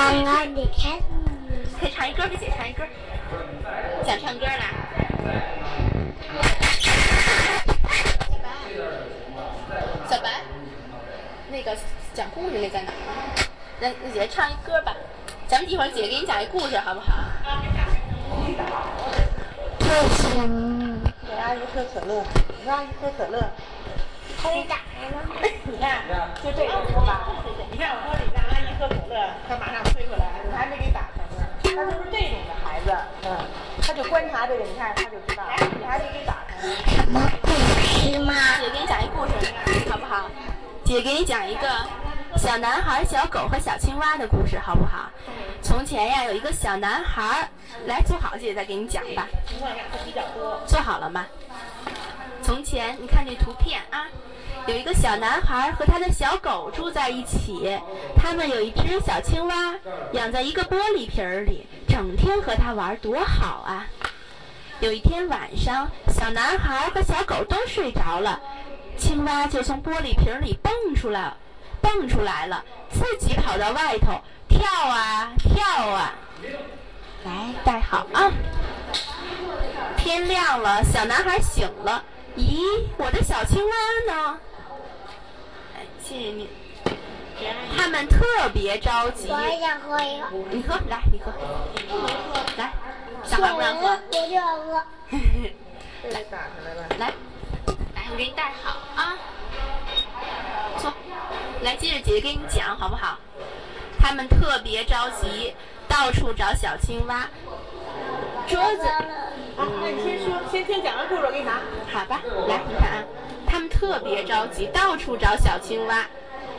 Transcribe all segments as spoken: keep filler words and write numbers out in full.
刚刚你看， 可以唱一歌，给姐唱一歌。想唱歌啦？小白，那个讲故事那在哪儿？让那姐姐唱一歌吧。咱们一会儿姐姐给你讲一故事，好不好？ 不行。 给阿姨喝可乐，给阿姨喝可乐。 可以打开吗？ 你看，就这个是吧？你看我说你让阿姨喝可乐，她马上推过来，你还没给打开呢。他就是这种的孩子，嗯，他就观察这个，你看他就知道，你还没给打开呢。 什么故事吗？ 姐给你讲一故事，好不好？姐给你讲一个小男孩、小狗和小青蛙的故事，好不好？从前呀，有一个小男孩，来坐好，姐姐再给你讲吧。 情况下他比较多。 坐好了吗？从前，你看这图片啊，有一个小男孩和他的小狗住在一起，他们有一只小青蛙，养在一个玻璃瓶里，整天和它玩，多好啊！有一天晚上，小男孩和小狗都睡着了，青蛙就从玻璃瓶里蹦出来，蹦出来了，自己跑到外头跳啊跳啊。来，戴好啊！天亮了，小男孩醒了。咦，我的小青蛙呢？哎，谢谢你。他们特别着急。 我也想喝一个。 你喝，来，你喝。来，小孩不让喝。 我就要喝。 来，打开来了。 来，来，我给你戴好啊。坐。来，接着姐姐给你讲，好不好？他们特别着急，到处找小青蛙。桌子。 啊，那你先说，先听讲完故事，我给你拿。 好吧，来，你看啊，他们特别着急，到处找小青蛙。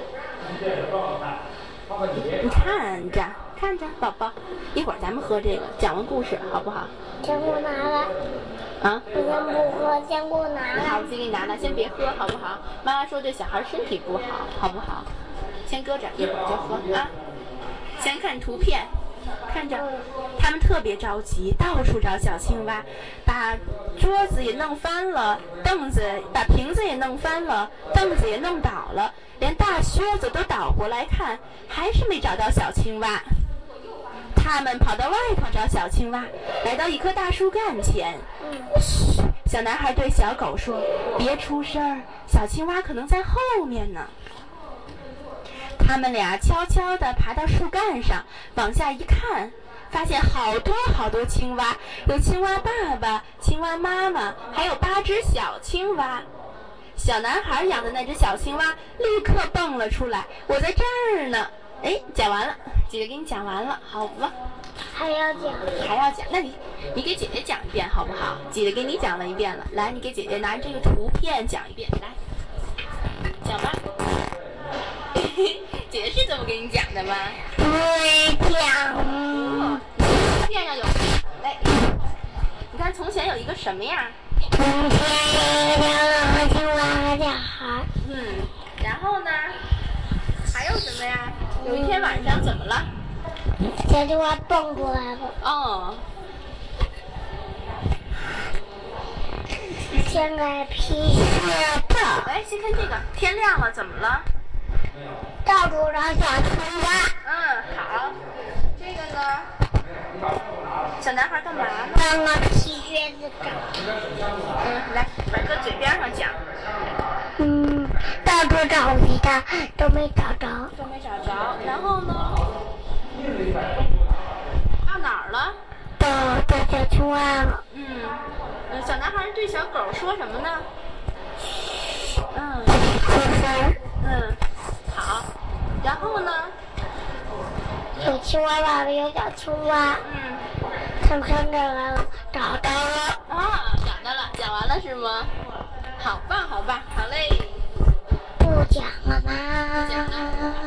你看着，看着，宝宝，一会儿咱们喝这个，讲完故事好不好？ 先给我拿来。 啊？ 我先不喝，先给我拿来。 好，我先给你拿来，先别喝，好不好？妈妈说对小孩身体不好，好不好？先搁着，一会儿就喝啊。先看图片。看着，他们特别着急，到处找小青蛙，把桌子也弄翻了，凳子把瓶子也弄翻了，凳子也弄倒了，连大靴子都倒过来看，还是没找到小青蛙。他们跑到外头找小青蛙，来到一棵大树干前。嘘，小男孩对小狗说：“别出声儿，小青蛙可能在后面呢。”他们俩悄悄地爬到树干上，往下一看，发现好多好多青蛙，有青蛙爸爸、青蛙妈妈，还有八只小青蛙。小男孩养的那只小青蛙立刻蹦了出来，我在这儿呢。哎，讲完了，姐姐给你讲完了，好吧？ 还要讲？ 还要讲？那你你给姐姐讲一遍好不好？姐姐给你讲了一遍了，来，你给姐姐拿这个图片讲一遍，来，讲吧。姐姐是这么给你讲的吗？ 不会讲。 哦，图片上有，来，你看从前有一个什么呀？ 从前有一个青蛙和小孩。 嗯，然后呢？还有什么呀？有一天晚上怎么了？ 小青蛙蹦出来了。 哦。 先给皮靴的。 来，先看这个，天亮了，怎么了？ 到处找小青蛙。 嗯，好。这个呢？小男孩干嘛呢？ 帮个皮靴子找。 嗯，来，把搁嘴边上讲。 嗯，到处找皮它都没找着。 都没找着。然后呢？到哪儿了？ 到到小青蛙了。 嗯，嗯，小男孩对小狗说什么呢？嗯。 出声。 嗯，好。然后呢？ 有青蛙爸爸，有小青蛙。 嗯。 他们看这来了，找到了。 啊，找到了，讲完了是吗？好棒，好棒，好嘞。 不讲了吗？ 不讲了。